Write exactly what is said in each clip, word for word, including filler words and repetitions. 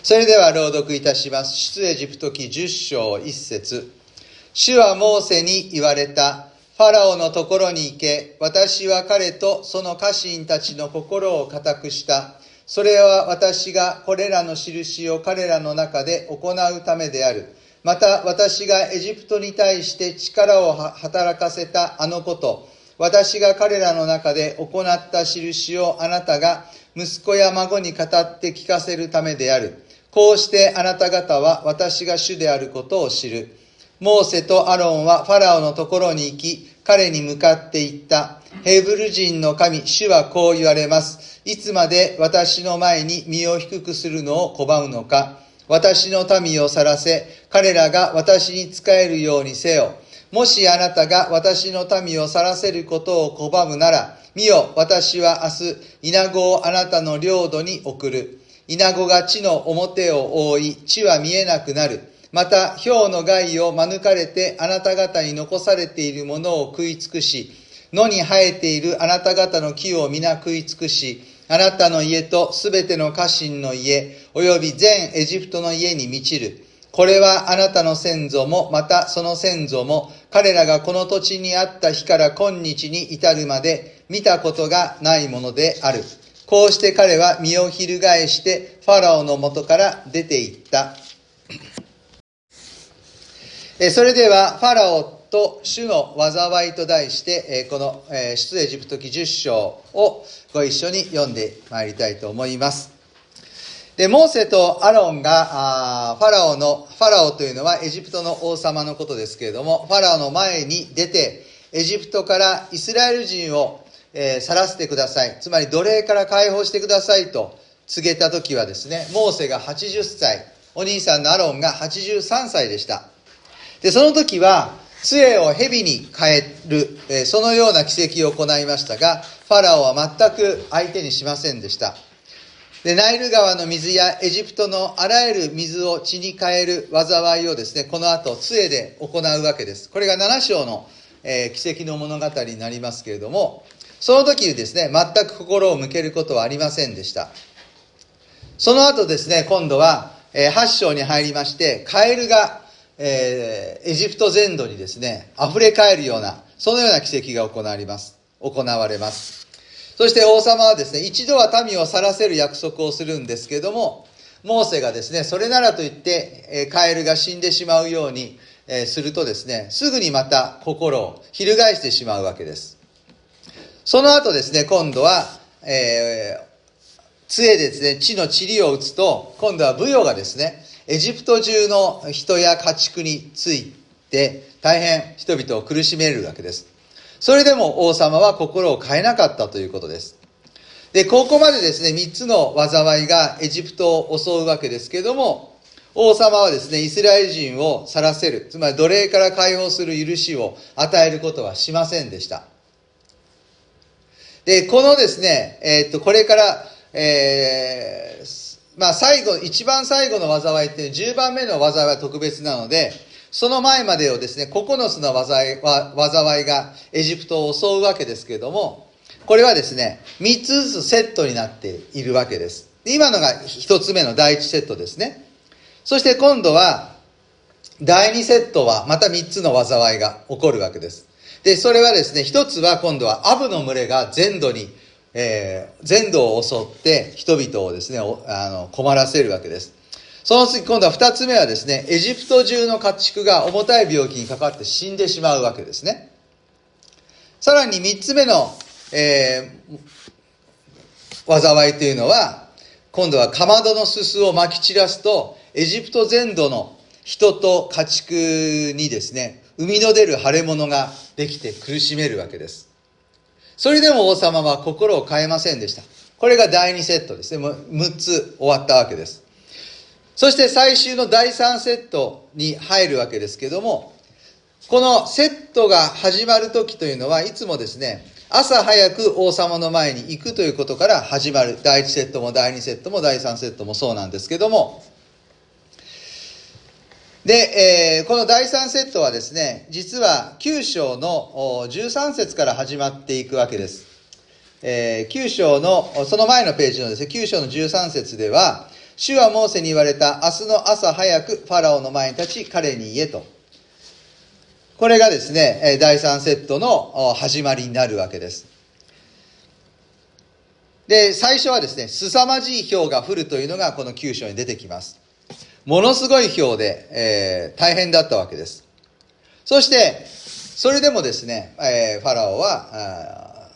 それでは朗読いたします。出エジプト記じゅっ章いち節。主はモーセに言われた。ファラオのところに行け。私は彼とその家臣たちの心を固くした。それは私がこれらの印を彼らの中で行うためである。また私がエジプトに対して力を働かせたあのこと、私が彼らの中で行った印をあなたが息子や孫に語って聞かせるためである。こうしてあなた方は私が主であることを知る。モーセとアロンはファラオのところに行き、彼に向かって言った。ヘブル人の神、主はこう言われます。いつまで私の前に身を低くするのを拒むのか。私の民を去らせ、彼らが私に仕えるようにせよ。もしあなたが私の民を去らせることを拒むなら、見よ、私は明日、イナゴをあなたの領土に送る。イナゴが地の表を覆い、地は見えなくなる。また、氷の害を免れてあなた方に残されているものを食い尽くし、野に生えているあなた方の木を皆食い尽くし、あなたの家とすべての家臣の家、および全エジプトの家に満ちる。これはあなたの先祖も、またその先祖も、彼らがこの土地にあった日から今日に至るまで見たことがないものである。こうして彼は身を翻してファラオの元から出て行った。それではファラオと主の災いと題してこの出エジプト記じゅっ章をご一緒に読んでまいりたいと思います。で、モーセとアロンがファラオのファラオというのはエジプトの王様のことですけれども、ファラオの前に出てエジプトからイスラエル人をえー、去らせてください。つまり奴隷から解放してくださいと告げた時はですね、モーセがはちじゅっさい、お兄さんのアロンがはちじゅうさんさいでした。で、その時は杖を蛇に変える、えー、そのような奇跡を行いましたが、ファラオは全く相手にしませんでした。で、ナイル川の水やエジプトのあらゆる水を血に変える災いをですね、この後杖で行うわけです。これがなな章の、えー、奇跡の物語になりますけれども、その時にですね、全く心を向けることはありませんでした。その後ですね、今度は、えー、はち章に入りまして、カエルが、えー、エジプト全土にですね、溢れ返るような、そのような奇跡が行われます。行われます。そして王様はですね、一度は民を去らせる約束をするんですけれども、モーセがですね、それならと言って、えー、カエルが死んでしまうように、えー、するとですね、すぐにまた心を翻してしまうわけです。その後ですね、今度は、えー、杖でですね、地の塵を打つと、今度はブヨがですね、エジプト中の人や家畜について、大変人々を苦しめるわけです。それでも王様は心を変えなかったということです。で、ここまでですね、三つの災いがエジプトを襲うわけですけれども、王様はですね、イスラエル人を去らせる、つまり奴隷から解放する許しを与えることはしませんでした。で、このですね、えー、っと、これから、えー、まあ最後、一番最後の災いってじゅうばんめの災いは特別なので、その前までをですね、ここのつの災い災いがエジプトを襲うわけですけれども、これはですね、三つずつセットになっているわけです。今のが一つ目の第一セットですね。そして今度は、第二セットはまた三つの災いが起こるわけです。で、それはですね、一つは今度はアブの群れが全土に、えー、全土を襲って人々をですね、あの困らせるわけです。その次、今度は二つ目はですね、エジプト中の家畜が重たい病気にかかって死んでしまうわけですね。さらに三つ目の、えー、災いというのは、今度はかまどのすすを撒き散らすと、エジプト全土の人と家畜にですね、生みの出る腫れ物ができて苦しめるわけです。それでも王様は心を変えませんでした。これが第二セットですね。もうむっつ終わったわけです。そして最終の第三セットに入るわけですけども、このセットが始まる時というのはいつもですね、朝早く王様の前に行くということから始まる。第一セットも第二セットも第三セットもそうなんですけども、で、えー、この第三セットはですね、実はきゅう章のじゅうさん節から始まっていくわけです。えー、きゅう章の、その前のページのですね、きゅう章のじゅうさん節では、 主はモーセに言われた。明日の朝早くファラオの前に立ち、彼に言えと。これがですね、だいさんセットの始まりになるわけです。で、最初はですね、凄まじい雹が降るというのがこのきゅう章に出てきます。ものすごい雹で、えー、大変だったわけです。そして、それでもですね、えー、ファラオは、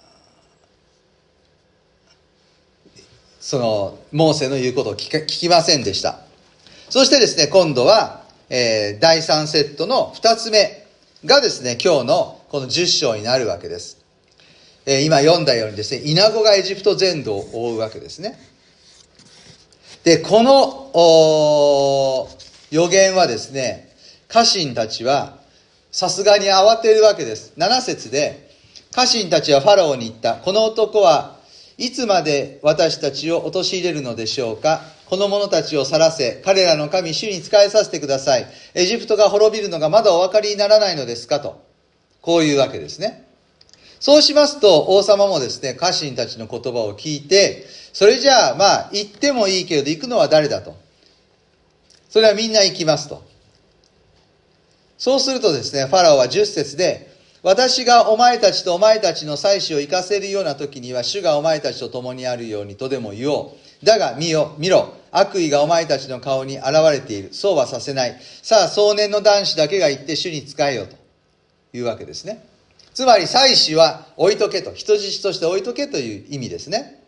その、モーセの言うことを聞き、聞きませんでした。そしてですね、今度は、えー、だいさんセットのふたつめがですね、今日のこのじゅっ章になるわけです。えー、今読んだようにですね、イナゴがエジプト全土を覆うわけですね。で、この予言はですね、家臣たちはさすがに慌てるわけです。なな節で、家臣たちはファラオに言った。この男はいつまで私たちを陥れるのでしょうか。この者たちを去らせ、彼らの神主に仕えさせてください。エジプトが滅びるのがまだお分かりにならないのですかと。こういうわけですね。そうしますと、王様もですね、家臣たちの言葉を聞いて、それじゃあ、まあ、行ってもいいけれど、行くのは誰だと。それはみんな行きますと。そうするとですね、ファラオはじゅっ節で、私がお前たちとお前たちの妻子を行かせるような時には、主がお前たちと共にあるようにとでも言おう。だが見よ、見ろ、悪意がお前たちの顔に現れている。そうはさせない。さあ、壮年の男子だけが行って主に仕えようというわけですね。つまり、妻子は置いとけと、人質として置いとけという意味ですね。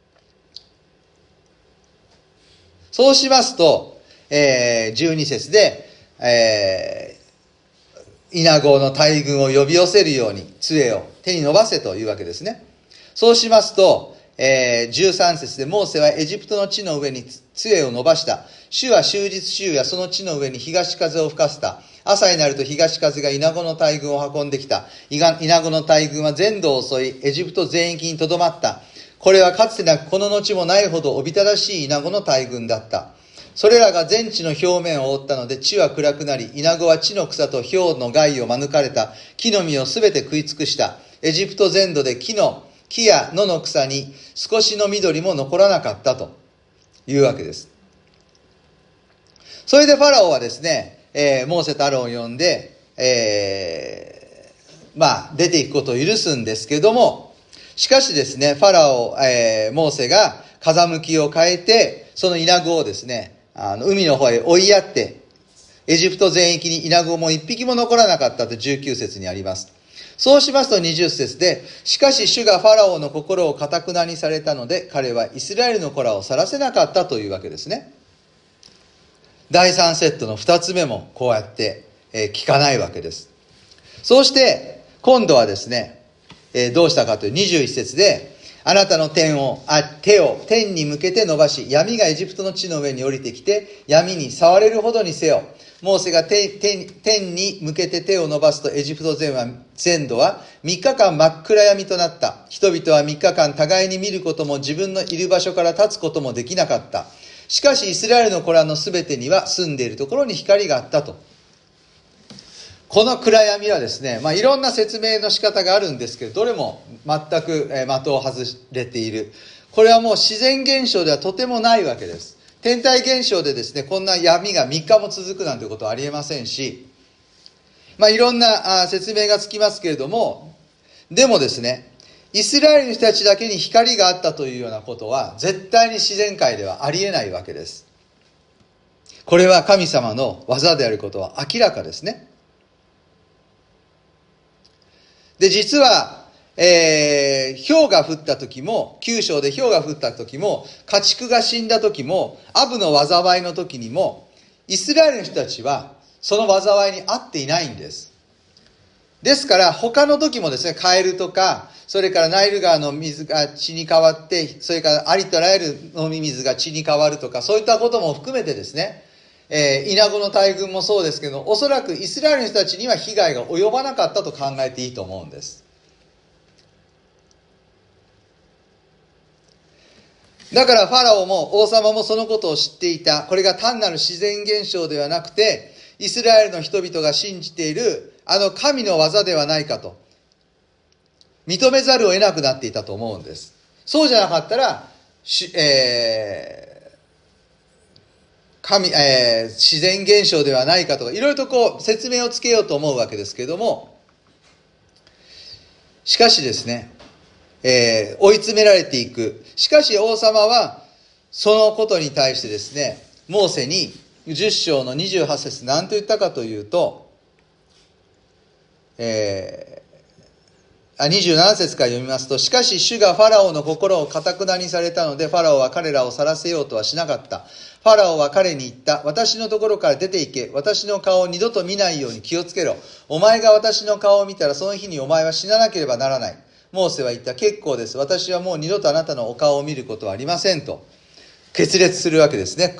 そうしますと、えー、じゅうに節で、えー、イナゴの大軍を呼び寄せるように杖を手に伸ばせというわけですね。そうしますと、えー、じゅうさん節で、モーセはエジプトの地の上に杖を伸ばした。主は終日週やその地の上に東風を吹かせた。朝になると東風がイナゴの大軍を運んできた。イナゴの大軍は全土を襲い、エジプト全域にとどまった。これはかつてなくこの後もないほどおびただしいイナゴの大軍だった。それらが全地の表面を覆ったので地は暗くなり、イナゴは地の草と氷の害を免れた。木の実をすべて食い尽くした。エジプト全土で木の、木や野の草に少しの緑も残らなかったというわけです。それでファラオはですね、えー、モーセとアロンを呼んで、えー、まあ、出ていくことを許すんですけども、しかしですね、ファラオ、えー、モーセが風向きを変えて、そのイナゴをですね、あの、海の方へ追いやって、エジプト全域にイナゴも一匹も残らなかったとじゅうきゅう節にあります。そうしますとにじゅう節で、しかし主がファラオの心を堅くなにされたので、彼はイスラエルの子らを去らせなかったというわけですね。だいさんセットのふたつめもこうやって、えー、聞かないわけです。そうして、今度はですね、えー、どうしたかというにじゅういち節で、あなたの天をあ手を天に向けて伸ばし、闇がエジプトの地の上に降りてきて、闇に触れるほどにせよ。モーセが天、天、天に向けて手を伸ばすと、エジプト全は全土はみっかかん真っ暗闇となった。人々はみっかかん互いに見ることも自分のいる場所から立つこともできなかった。しかしイスラエルの子らのすべてには住んでいるところに光があったと。この暗闇はですね、まあ、いろんな説明の仕方があるんですけど、どれも全く的を外れている。これはもう自然現象ではとてもないわけです。天体現象でですね、こんな闇がみっかも続くなんてことはありえませんし、まあ、いろんな説明がつきますけれども、でもですね、イスラエルの人たちだけに光があったというようなことは絶対に自然界ではありえないわけです。これは神様の技であることは明らかですね。で、実は、えー、氷が降った時も、九章で氷が降った時も、家畜が死んだ時も、アブの災いの時にも、イスラエルの人たちはその災いに遭っていないんです。ですから他の時もですね、カエルとか、それからナイル川の水が血に変わって、それからありとあらゆる飲み水が血に変わるとか、そういったことも含めてですね、えー、イナゴの大群もそうですけど、おそらくイスラエルの人たちには被害が及ばなかったと考えていいと思うんです。だからファラオも王様もそのことを知っていた。これが単なる自然現象ではなくて、イスラエルの人々が信じているあの神の技ではないかと認めざるを得なくなっていたと思うんです。そうじゃなかったら、え神、えー、自然現象ではないかとか、いろいろとこう説明をつけようと思うわけですけれども、しかしですね、えー、追い詰められていく。しかし王様は、そのことに対してですね、モーセにじゅっ章のにじゅうはち節何と言ったかというと、えー、あにじゅうなな節から読みますと、しかし主がファラオの心を堅くなにされたので、ファラオは彼らを去らせようとはしなかった。ファラオは彼に言った。私のところから出て行け。私の顔を二度と見ないように気をつけろ。お前が私の顔を見たらその日にお前は死ななければならない。モーセは言った。結構です。私はもう二度とあなたのお顔を見ることはありませんと決裂するわけですね。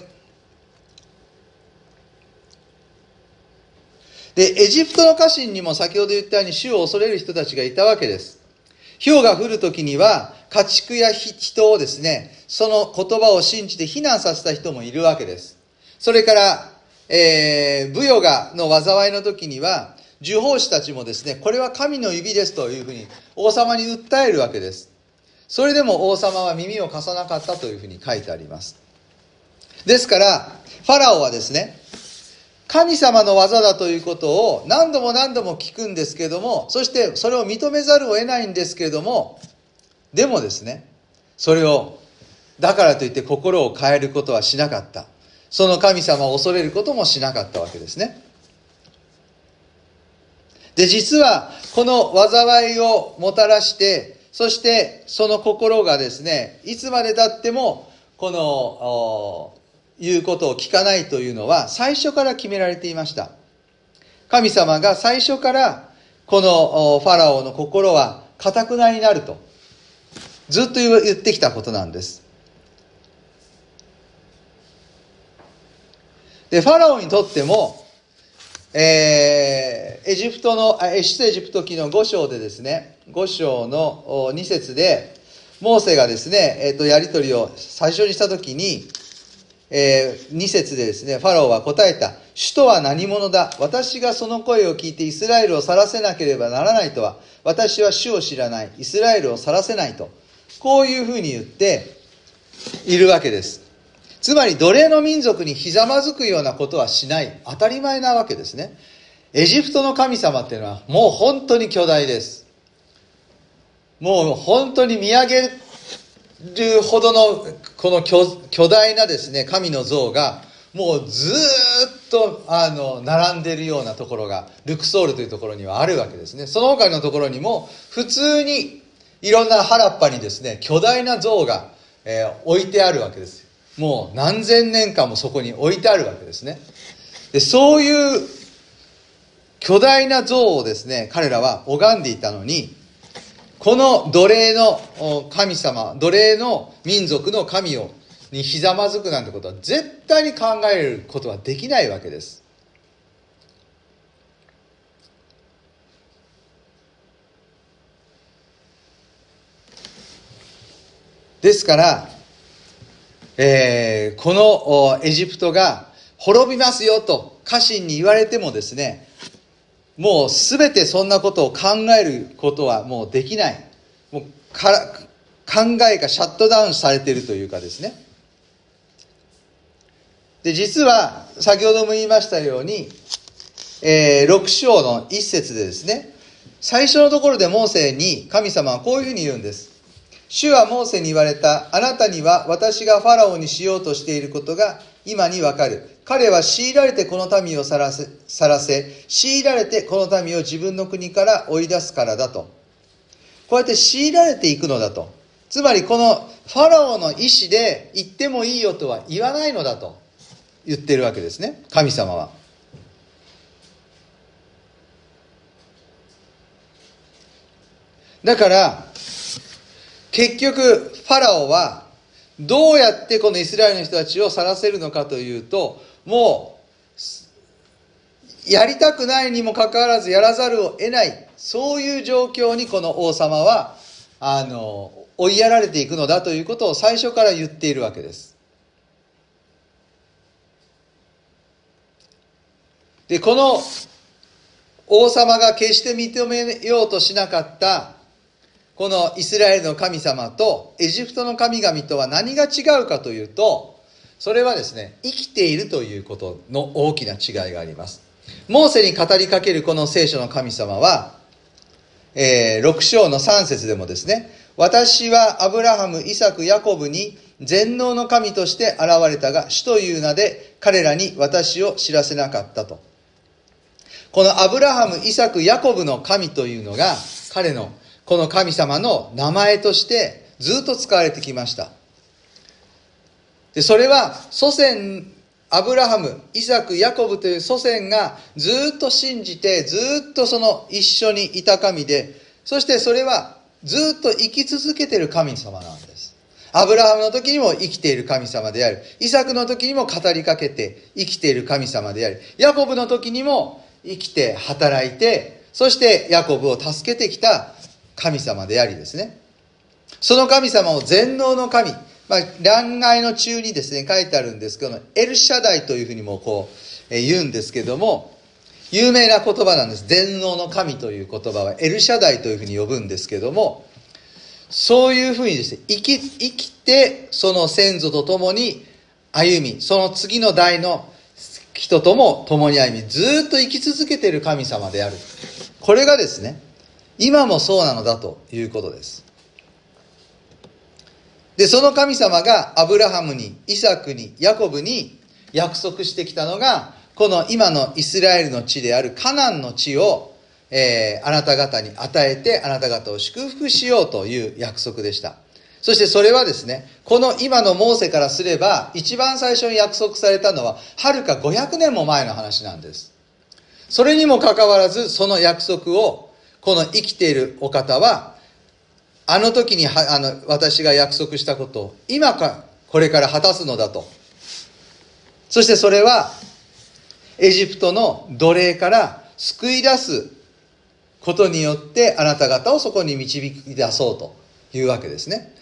で、エジプトの家臣にも先ほど言ったように主を恐れる人たちがいたわけです。雹が降るときには家畜や人をですね、その言葉を信じて避難させた人もいるわけです。それから、えー、武ヨがの災いの時には呪法師たちもですね、これは神の指ですというふうに王様に訴えるわけです。それでも王様は耳を貸さなかったというふうに書いてあります。ですからファラオはですね、神様の技だということを何度も何度も聞くんですけれども、そしてそれを認めざるを得ないんですけれども、でもですね、それをだからといって心を変えることはしなかった。その神様を恐れることもしなかったわけですね。で、実はこの災いをもたらして、そしてその心がですね、いつまで経ってもこの言うことを聞かないというのは最初から決められていました。神様が最初からこのファラオの心は堅くなになるとずっと言ってきたことなんです。で、ファラオにとっても、えー、エジプトの、出エジプト記のご章でですね、ご章のに節で、モーセがですね、えーと、やり取りを最初にしたときに、えー、に節でですね、ファラオは答えた。主とは何者だ。私がその声を聞いてイスラエルを去らせなければならないとは、私は主を知らない。イスラエルを去らせないと。こういうふうに言っているわけです。つまり奴隷の民族にひざまずくようなことはしない。当たり前なわけですね。エジプトの神様っていうのはもう本当に巨大です。もう本当に見上げるほどのこの 巨, 巨大なですね、神の像がもうずっとあの並んでいるようなところがルクソールというところにはあるわけですね。その他のところにも普通にいろんな原っぱにですね、巨大な像が、えー、置いてあるわけです。もう何千年間もそこに置いてあるわけですね。で、そういう巨大な像をですね、彼らは拝んでいたのに、この奴隷の神様、奴隷の民族の神をにひざまずくなんてことは絶対に考えることはできないわけです。ですから、えー、このエジプトが滅びますよと家臣に言われてもですね、もうすべてそんなことを考えることはもうできない。もうから考えがシャットダウンされているというかですね。で、実は先ほども言いましたように、えー、ろく章の一節でですね、最初のところでモーセに神様はこういうふうに言うんです。主はモーセに言われた。あなたには私がファラオにしようとしていることが今にわかる。彼は強いられてこの民を去らせ、去らせ、強いられてこの民を自分の国から追い出すからだと。こうやって強いられていくのだと。つまりこのファラオの意思で行ってもいいよとは言わないのだと言ってるわけですね、神様は。だから結局ファラオはどうやってこのイスラエルの人たちを去らせるのかというと、もうやりたくないにもかかわらずやらざるを得ない、そういう状況にこの王様はあの追いやられていくのだということを最初から言っているわけです。で、この王様が決して認めようとしなかったこのイスラエルの神様とエジプトの神々とは何が違うかというと、 それはですね、生きているということの大きな違いがあります。モーセに語りかけるこの聖書の神様は、えー、ろく章のさん節でもですね、私はアブラハム、イサク、ヤコブに全能の神として現れたが、主という名で彼らに私を知らせなかったと。このアブラハム、イサク、ヤコブの神というのが、彼のこの神様の名前としてずっと使われてきました。で、それは祖先、アブラハム、イサク、ヤコブという祖先がずっと信じて、ずっとその一緒にいた神で、そしてそれはずっと生き続けている神様なんです。アブラハムの時にも生きている神様である。イサクの時にも語りかけて生きている神様であり、ヤコブの時にも生きて働いて、そしてヤコブを助けてきた神様でありですね。その神様を全能の神、まあ、欄外の中にですね、書いてあるんですけど、エルシャダイというふうにもこう、えー、言うんですけども、有名な言葉なんです。全能の神という言葉はエルシャダイというふうに呼ぶんですけども、そういうふうにですね、生き、生きて、その先祖と共に歩み、その次の代の人とも共に歩み、ずっと生き続けている神様である。これがですね、今もそうなのだということです。で、その神様がアブラハムに、イサクに、ヤコブに約束してきたのが、この今のイスラエルの地であるカナンの地を、えー、あなた方に与えて、あなた方を祝福しようという約束でした。そしてそれはですね、この今のモーセからすれば、一番最初に約束されたのは、はるかごひゃくねんも前の話なんです。それにもかかわらず、その約束を、この生きているお方は、あの時にはあの私が約束したことを今かこれから果たすのだと。そしてそれはエジプトの奴隷から救い出すことによってあなた方をそこに導き出そうというわけですね。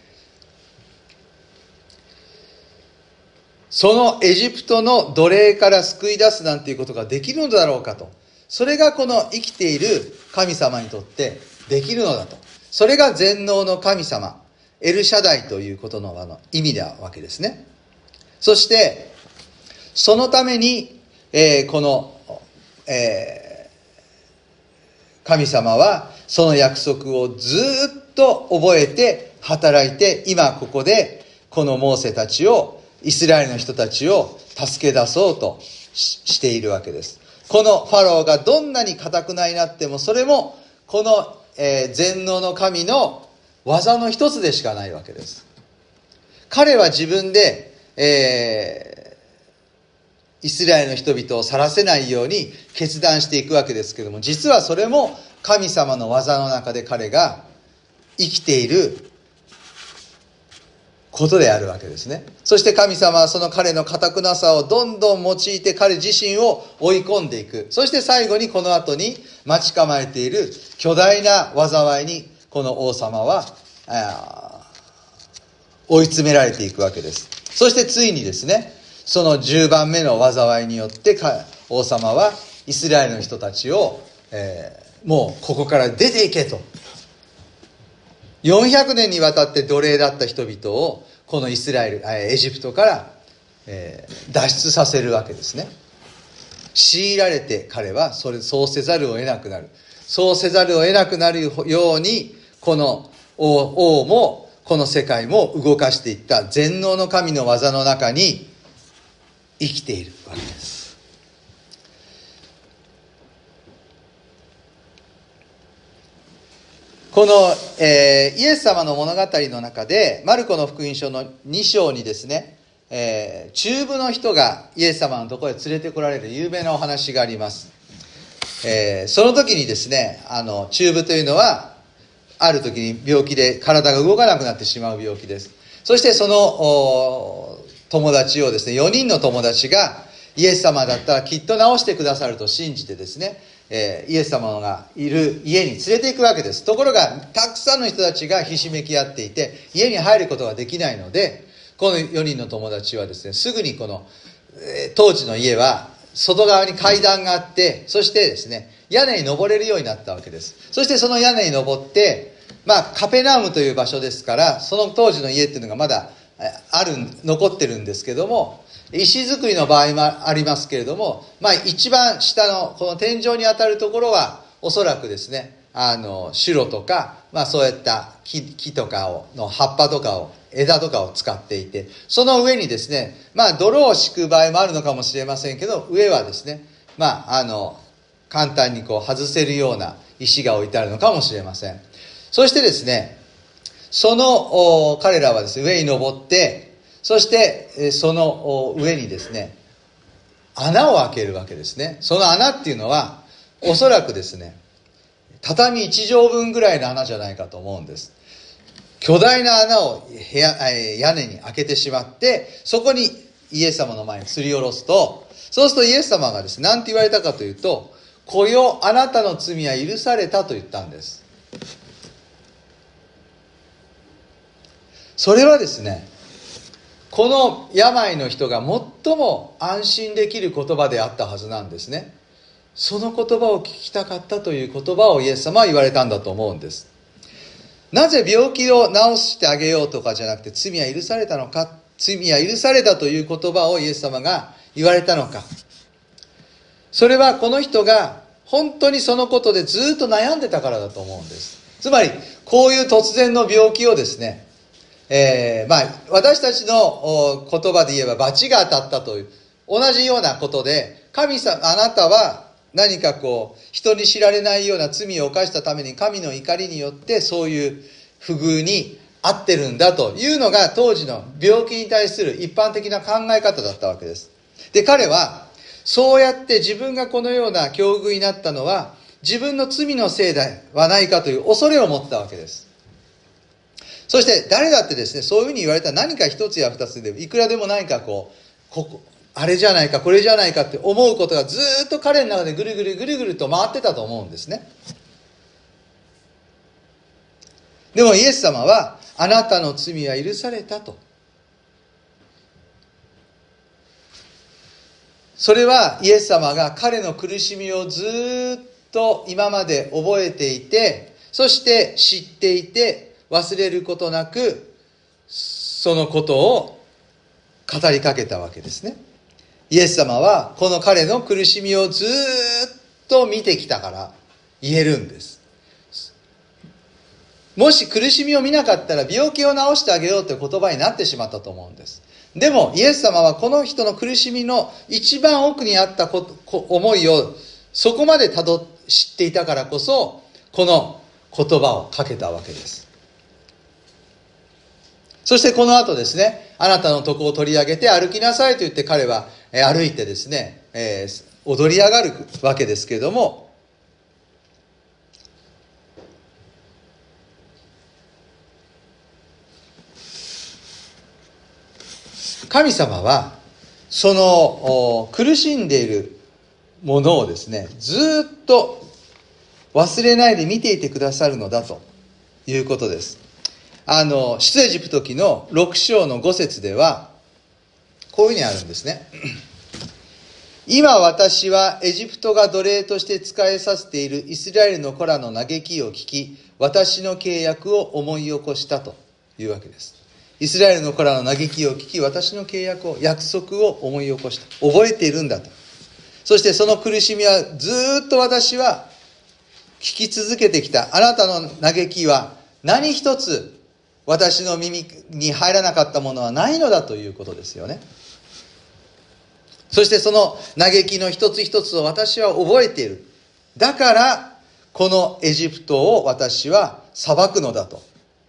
そのエジプトの奴隷から救い出すなんていうことができるのだろうかと。それがこの生きている神様にとってできるのだと。それが全能の神様、エルシャダイということの意味なわけですね。そして、そのために、えー、この、えー、神様はその約束をずっと覚えて働いて、今ここでこのモーセたちを、イスラエルの人たちを助け出そうと し, しているわけです。このファローがどんなに堅くなになっても、それもこのえー、全能の神の技の一つでしかないわけです。彼は自分で、えー、イスラエルの人々を去らせないように決断していくわけですけども、実はそれも神様の技の中で彼が生きていることであるわけですね。そして神様はその彼の堅くなさをどんどん用いて彼自身を追い込んでいく。そして最後にこの後に待ち構えている巨大な災いにこの王様は追い詰められていくわけです。そしてついにですね、そのじゅうばんめの災いによって王様はイスラエルの人たちを、えー、もうここから出ていけと。よんひゃくねんにわたって奴隷だった人々をこのイスラエル、エジプトから、えー、脱出させるわけですね。強いられて彼はそれそうせざるを得なくなる。そうせざるを得なくなるようにこの 王, 王もこの世界も動かしていった全能の神の技の中に生きているわけです。この、えー、イエス様の物語の中でマルコの福音書のに章にですね、えー、中部の人がイエス様のところへ連れてこられる有名なお話があります。えー、その時にですね、あの中部というのはある時に病気で体が動かなくなってしまう病気です。そしてその友達をですね、よにんの友達がイエス様だったらきっと治してくださると信じてですね、えー、イエス様がいる家に連れて行くわけです。ところがたくさんの人たちがひしめき合っていて家に入ることができないので、このよにんの友達はですね、すぐにこの、えー、当時の家は外側に階段があって、そしてですね屋根に登れるようになったわけです。そしてその屋根に登って、まあカペナウムという場所ですから、その当時の家っていうのがまだある残ってるんですけども、石造りの場合もありますけれども、まあ一番下のこの天井に当たるところはおそらくですね、あのシュロとか、まあそういった木、木とかをの葉っぱとかを枝とかを使っていて、その上にですね、まあ泥を敷く場合もあるのかもしれませんけど、上はですね、まああの簡単にこう外せるような石が置いてあるのかもしれません。そしてですね、その彼らはですね、上に登って、そしてその上にですね、穴を開けるわけですね。その穴っていうのはおそらくですね、畳一畳分ぐらいの穴じゃないかと思うんです。巨大な穴を部屋屋根に開けてしまって、そこにイエス様の前に吊り下ろすと、そうするとイエス様がですね、何て言われたかというと、来よ、あなたの罪は許されたと言ったんです。それはですね、この病の人が最も安心できる言葉であったはずなんですね。その言葉を聞きたかったという言葉をイエス様は言われたんだと思うんです。なぜ病気を治してあげようとかじゃなくて、罪は許されたのか、罪は許されたという言葉をイエス様が言われたのか。それはこの人が本当にそのことでずっと悩んでたからだと思うんです。つまりこういう突然の病気をですね、えー、まあ私たちの言葉で言えば罰が当たったという同じようなことで、神様、あなたは何かこう人に知られないような罪を犯したために神の怒りによってそういう不遇に遭ってるんだというのが当時の病気に対する一般的な考え方だったわけです。で、彼はそうやって自分がこのような境遇になったのは自分の罪のせいではないかという恐れを持ったわけです。そして誰だってですね、そういうふうに言われたら何か一つや二つでいくらでも何かこう、ここ、あれじゃないかこれじゃないかって思うことがずっと彼の中でぐるぐるぐるぐると回ってたと思うんですね。でもイエス様はあなたの罪は許されたと。それはイエス様が彼の苦しみをずっと今まで覚えていて、そして知っていて忘れることなくそのことを語りかけたわけですね。イエス様はこの彼の苦しみをずっと見てきたから言えるんです。もし苦しみを見なかったら病気を治してあげようという言葉になってしまったと思うんです。でもイエス様はこの人の苦しみの一番奥にあった思いをそこまでたど知っていたからこそこの言葉をかけたわけです。そしてこの後ですね、あなたの床を取り上げて歩きなさいと言って彼は歩いてですね、えー、踊り上がるわけですけれども、神様はその苦しんでいるものをですね、ずっと忘れないで見ていてくださるのだということです。あの出エジプト記のろく章のご節ではこういうふうにあるんですね。今私はエジプトが奴隷として仕えさせているイスラエルの子らの嘆きを聞き、私の契約を思い起こしたというわけです。イスラエルの子らの嘆きを聞き、私の契約を、約束を思い起こした。覚えているんだと。そしてその苦しみはずっと私は聞き続けてきた。あなたの嘆きは何一つ私の耳に入らなかったものはないのだということですよね。そしてその嘆きの一つ一つを私は覚えている。だからこのエジプトを私は裁くのだと。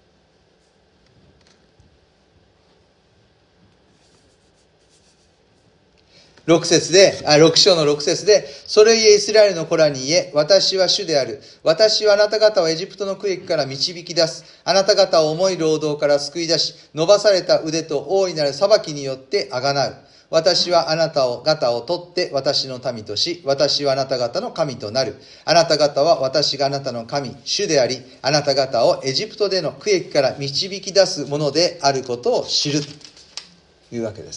六節で、あ、六章の六節で、それゆえイスラエルの子らに言え、私は主である。私はあなた方をエジプトの区域から導き出す。あなた方を重い労働から救い出し、伸ばされた腕と大いなる裁きによってあがなう。私はあなた方を取って私の民とし、私はあなた方の神となる。あなた方は私があなたの神、主であり、あなた方をエジプトでの区域から導き出すものであることを知る。というわけです。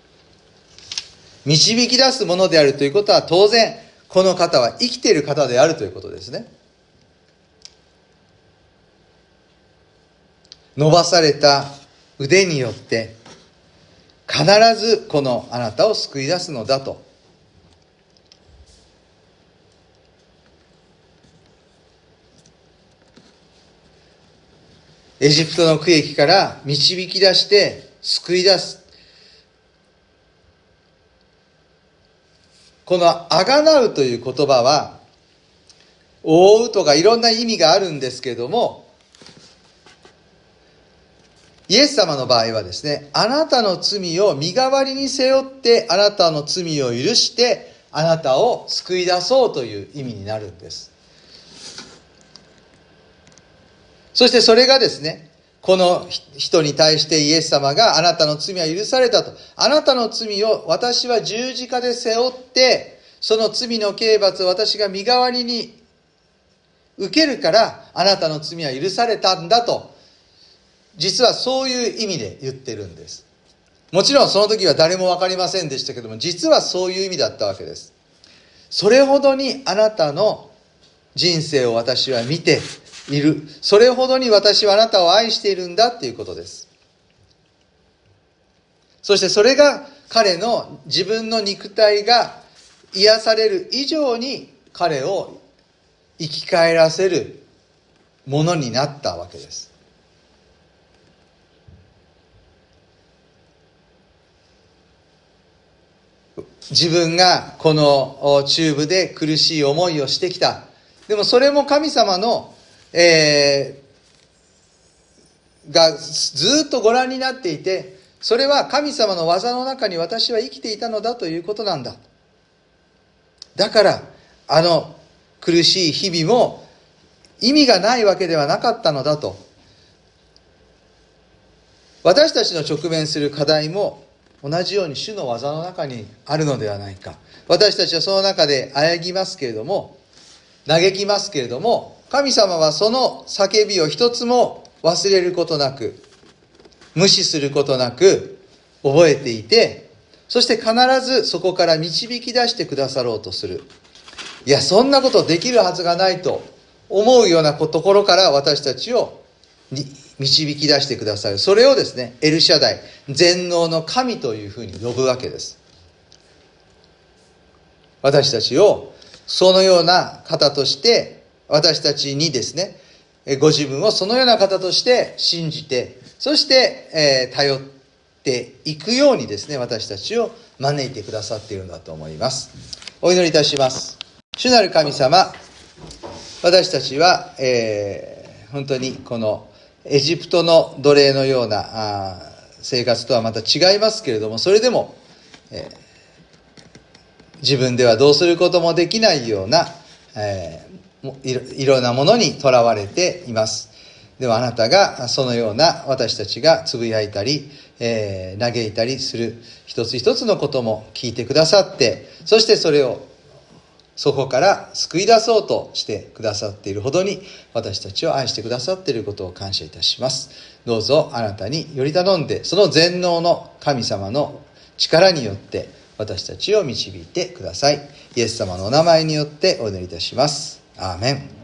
導き出すものであるということは当然この方は生きている方であるということですね。伸ばされた腕によって必ずこのあなたを救い出すのだと。エジプトの区域から導き出して救い出す。このあがなうという言葉は、覆うとかいろんな意味があるんですけれども、イエス様の場合はですね、あなたの罪を身代わりに背負って、あなたの罪を許して、あなたを救い出そうという意味になるんです。そしてそれがですね、この人に対してイエス様があなたの罪は許されたと。あなたの罪を私は十字架で背負って、その罪の刑罰を私が身代わりに受けるから、あなたの罪は許されたんだと。実はそういう意味で言ってるんです。もちろんその時は誰も分かりませんでしたけども、実はそういう意味だったわけです。それほどにあなたの人生を私は見ている。それほどに私はあなたを愛しているんだっていうことです。そしてそれが彼の自分の肉体が癒される以上に彼を生き返らせるものになったわけです。自分がこの中部で苦しい思いをしてきた。でもそれも神様の、えー、がずっとご覧になっていて、それは神様の技の中に私は生きていたのだということなんだ。だからあの苦しい日々も意味がないわけではなかったのだと。私たちの直面する課題も同じように主の技の中にあるのではないか。私たちはその中であやぎますけれども、嘆きますけれども、神様はその叫びを一つも忘れることなく、無視することなく覚えていて、そして必ずそこから導き出してくださろうとする。いや、そんなことできるはずがないと思うようなところから私たちを導き出してくださる。それをですね、エルシャダイ、全能の神というふうに呼ぶわけです。私たちをそのような方として、私たちにですね、ご自分をそのような方として信じて、そして、えー、頼っていくようにですね、私たちを招いてくださっているんだと思います。お祈りいたします。主なる神様、私たちは、えー、本当にこのエジプトの奴隷のような生活とはまた違いますけれども、それでも、えー、自分ではどうすることもできないような、えー、いろんなものにとらわれています。でもあなたがそのような私たちがつぶやいたり、えー、嘆いたりする一つ一つのことも聞いてくださって、そしてそれをそこから救い出そうとしてくださっているほどに私たちを愛してくださっていることを感謝いたします。どうぞあなたにより頼んで、その全能の神様の力によって私たちを導いてください。イエス様のお名前によってお祈りいたします。アーメン。